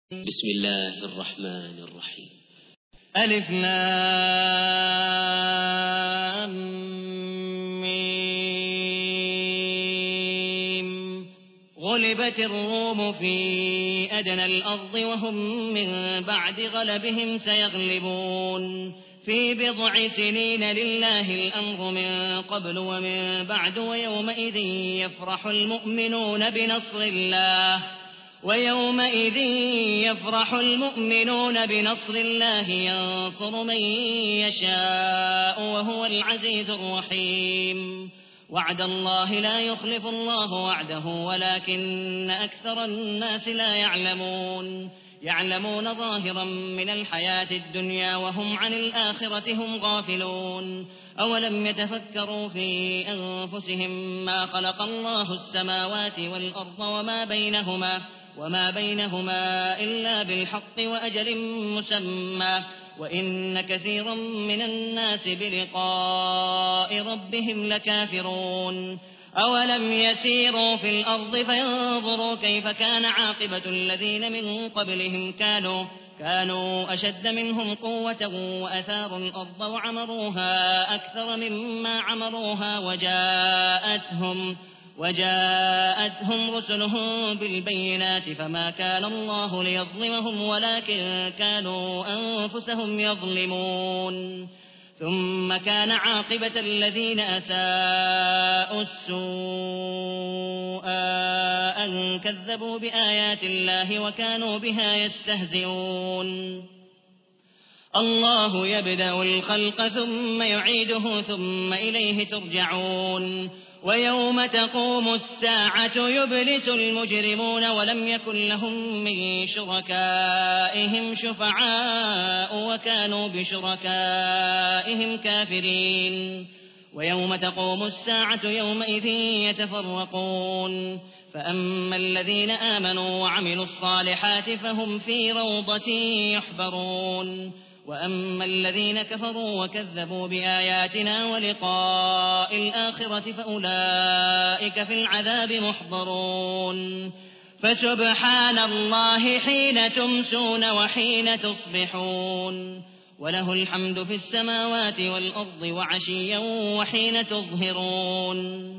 بسم الله الرحمن الرحيم. ألف لام ميم. غلبت الروم في أدنى الأرض وهم من بعد غلبهم سيغلبون في بضع سنين لله الأمر من قبل ومن بعد ويومئذ يفرح المؤمنون بنصر الله ينصر من يشاء وهو العزيز الرحيم. وعد الله لا يخلف الله وعده ولكن أكثر الناس لا يعلمون ظاهرا من الحياة الدنيا وهم عن الآخرة هم غافلون. أولم يتفكروا في أنفسهم ما خلق الله السماوات والأرض وما بينهما إلا بالحق وأجل مسمى وإن كثيرا من الناس بلقاء ربهم لكافرون. أولم يسيروا في الأرض فينظروا كيف كان عاقبة الذين من قبلهم كانوا أشد منهم قوة وأثاروا الأرض وعمروها أكثر مما عمروها وجاءتهم رسلهم بالبينات فما كان الله ليظلمهم ولكن كانوا أنفسهم يظلمون. ثم كان عاقبة الذين أساءوا السوء أن كذبوا بآيات الله وكانوا بها يستهزئون. الله يبدأ الخلق ثم يعيده ثم إليه ترجعون. ويوم تقوم الساعة يبلس المجرمون ولم يكن لهم من شركائهم شفعاء وكانوا بشركائهم كافرين. ويوم تقوم الساعة يومئذ يتفرقون فأما الذين آمنوا وعملوا الصالحات فهم في روضة يحبرون وأما الذين كفروا وكذبوا بآياتنا ولقاء الآخرة فأولئك في العذاب محضرون. فسبحان الله حين تمسون وحين تصبحون وله الحمد في السماوات والأرض وعشيا وحين تظهرون.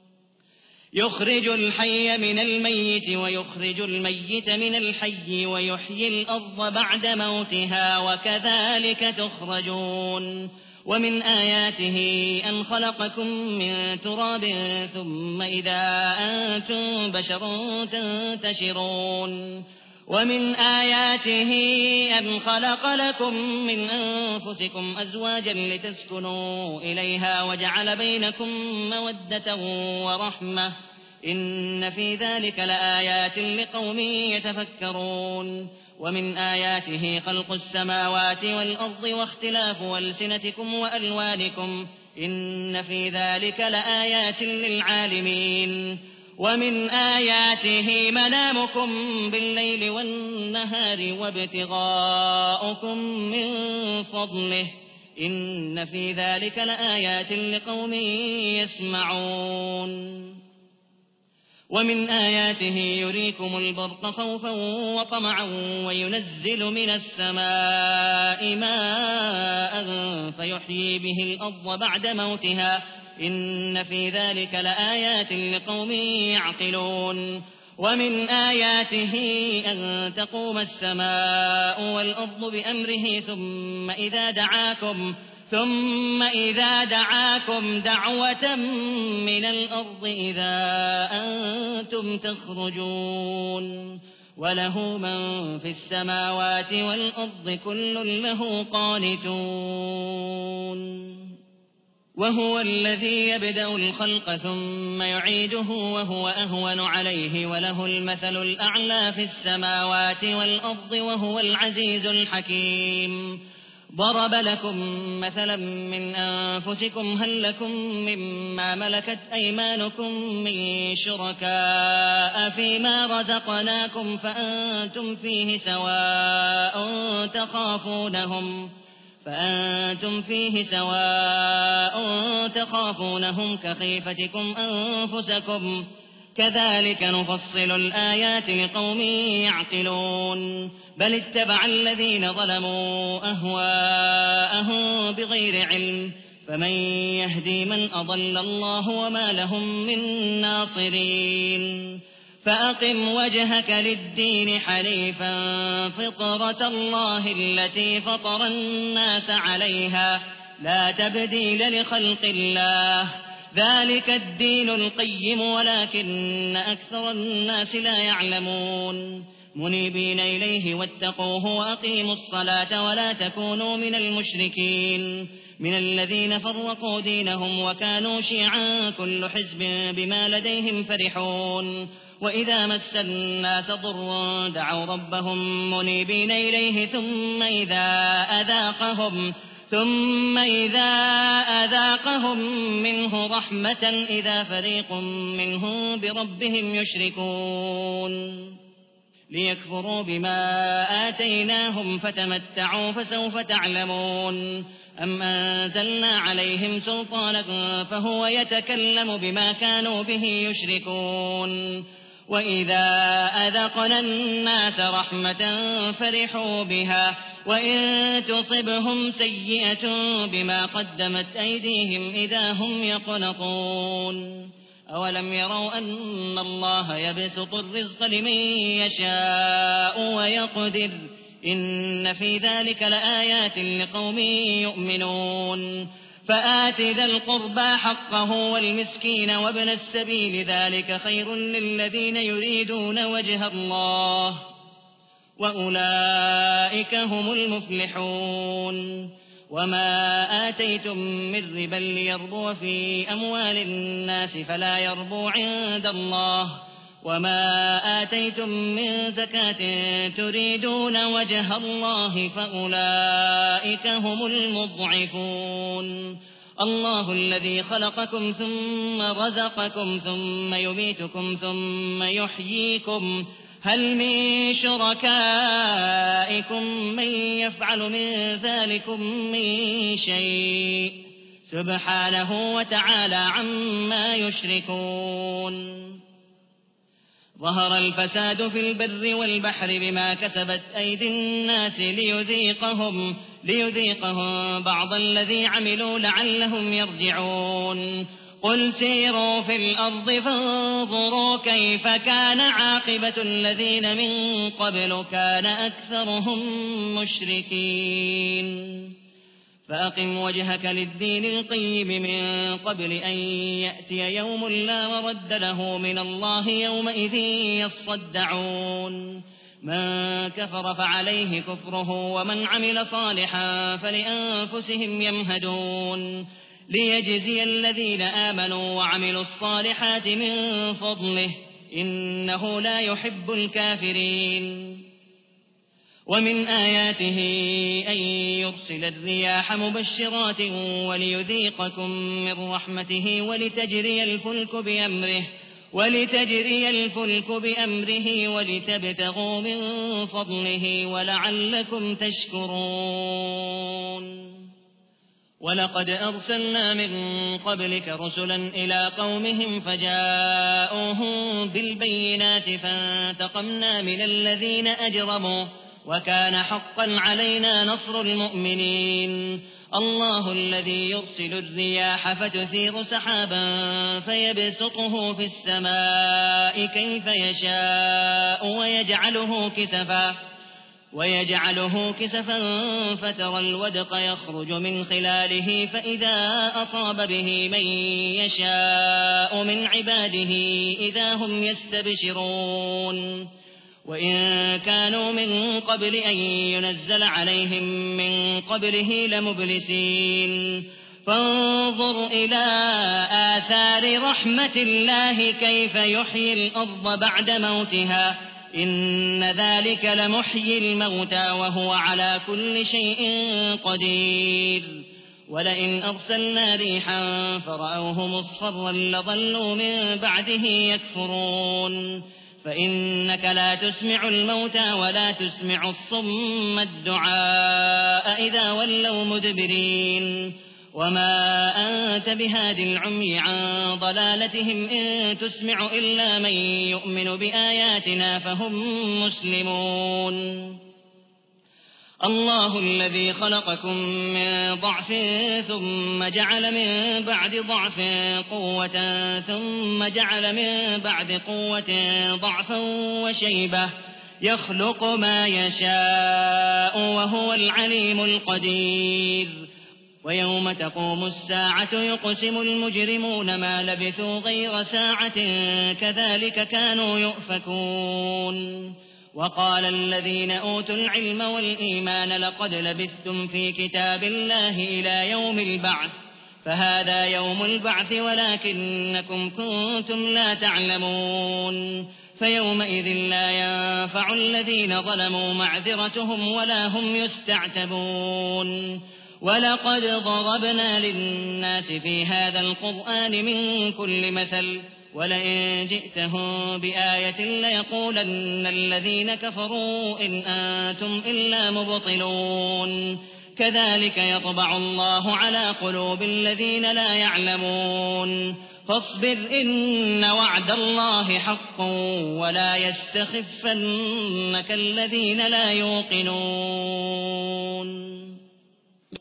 يخرج الحي من الميت ويخرج الميت من الحي ويحيي الأرض بعد موتها وكذلك تخرجون. ومن آياته أن خلقكم من تراب ثم إذا أنتم بشر تنتشرون. ومن آياته أن خلق لكم من أنفسكم أزواجا لتسكنوا إليها وجعل بينكم مودة ورحمة إن في ذلك لآيات لقوم يتفكرون. ومن آياته خلق السماوات والأرض واختلاف ألسنتكم وألوانكم إن في ذلك لآيات للعالمين. ومن آياته منامكم بالليل والنهار وابتغاؤكم من فضله إن في ذلك لآيات لقوم يسمعون. ومن آياته يريكم البرق خوفا وطمعا وينزل من السماء ماء فيحيي به الأرض بعد موتها إن في ذلك لآيات لقوم يعقلون. ومن آياته أن تقوم السماء والأرض بأمره ثم إذا دعاكم دعوة من الأرض إذا أنتم تخرجون. وله من في السماوات والأرض كل له قانتون. وهو الذي يبدأ الخلق ثم يعيده وهو أهون عليه وله المثل الأعلى في السماوات والأرض وهو العزيز الحكيم. ضرب لكم مثلا من أنفسكم هل لكم مما ملكت أيمانكم من شركاء فيما رزقناكم فأنتم فيه سواء تخافونهم كخيفتكم كذلك نفصل الآيات لقوم يعقلون بل اتبع الذين ظلموا أهواءهم بغير علم فمن يهدي من أضل الله وما لهم من ناصرين فأقم وجهك للدين حنيفا فطرة الله التي فطر الناس عليها لا تبديل لخلق الله ذلك الدين القيم ولكن أكثر الناس لا يعلمون منيبين إليه واتقوه وأقيموا الصلاة ولا تكونوا من المشركين من الذين فرقوا دينهم وكانوا شيعا كل حزب بما لديهم فرحون وإذا مس الناس ضر دعوا ربهم منيبين إليه ثم إذا أذاقهم منه رحمة إذا فريق منهم بربهم يشركون ليكفروا بما آتيناهم فتمتعوا فسوف تعلمون أم أنزلنا عليهم سلطانا فهو يتكلم بما كانوا به يشركون وإذا أذقنا الناس رحمة فرحوا بها وإن تصبهم سيئة بما قدمت أيديهم إذا هم يقنطون أولم يروا أن الله يبسط الرزق لمن يشاء ويقدر إن في ذلك لآيات لقوم يؤمنون فآت ذا القربى حقه والمسكين وابن السبيل ذلك خير للذين يريدون وجه الله وأولئك هم المفلحون وما آتيتم من ربا ليربو في أموال الناس فلا يربو عند الله وما آتيتم من زكاة تريدون وجه الله فأولئك هم المضعفون الله الذي خلقكم ثم رزقكم ثم يميتكم ثم يحييكم هل من شركائكم من يفعل من ذلكم من شيء سبحانه وتعالى عما يشركون ظهر الفساد في البر والبحر بما كسبت أيدي الناس ليذيقهم بعض الذي عملوا لعلهم يرجعون قل سيروا في الأرض فانظروا كيف كان عاقبة الذين من قبل كان أكثرهم مشركين فأقم وجهك للدين القيم من قبل أن يأتي يوم لا مرد له من الله يومئذ يصدعون من كفر فعليه كفره ومن عمل صالحا فلأنفسهم يمهدون ليجزي الذين آمنوا وعملوا الصالحات من فضله إنه لا يحب الكافرين ومن آياته أن يرسل الرياح مبشرات وليذيقكم من رحمته ولتجري الفلك بأمره ولتبتغوا من فضله ولعلكم تشكرون ولقد أرسلنا من قبلك رسلا إلى قومهم فجاءوهم بالبينات فانتقمنا من الذين أجرموا وكان حقا علينا نصر المؤمنين الله الذي يرسل الرياح فتثير سحابا فيبسطه في السماء كيف يشاء ويجعله كسفا فترى الودق يخرج من خلاله فإذا أصاب به من يشاء من عباده إذا هم يستبشرون وإن كانوا من قبل أن ينزل عليهم من قبله لمبلسين فانظر إلى آثار رحمة الله كيف يحيي الأرض بعد موتها إن ذلك لمحيي الموتى وهو على كل شيء قدير ولئن أرسلنا ريحا فرأوه مصفرا لظلوا من بعده يكفرون فإنك لا تسمع الموتى ولا تسمع الصم الدعاء إذا ولوا مدبرين وما أنت بهاد العمي عن ضلالتهم إن تسمع إلا من يؤمن بآياتنا فهم مسلمون الله الذي خلقكم من ضعف ثم جعل من بعد ضعف قوة ثم جعل من بعد قوة ضعفا وشيبة يخلق ما يشاء وهو العليم القدير ويوم تقوم الساعة يقسم المجرمون ما لبثوا غير ساعة كذلك كانوا يؤفكون وقال الذين أوتوا العلم والإيمان لقد لبثتم في كتاب الله إلى يوم البعث فهذا يوم البعث ولكنكم كنتم لا تعلمون فيومئذ لا ينفع الذين ظلموا معذرتهم ولا هم يستعتبون ولقد ضربنا للناس في هذا القرآن من كل مثل ولئن جئتهم بآية ليقولن الذين كفروا إن أنتم إلا مبطلون كذلك يطبع الله على قلوب الذين لا يعلمون فاصبر إن وعد الله حق ولا يستخفنك الذين لا يوقنون